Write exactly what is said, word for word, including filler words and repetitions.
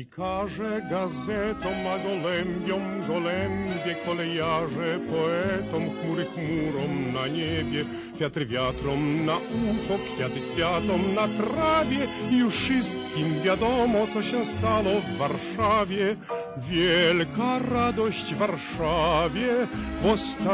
Dziennikarze gazetom, a gołębiom gołębie, kolejarze poetom, chmury chmurom na niebie, wiatry wiatrom na ucho, kwiaty kwiatom na trawie. I już wszystkim wiadomo, co się stało w Warszawie. Wielka radość w Warszawie, bo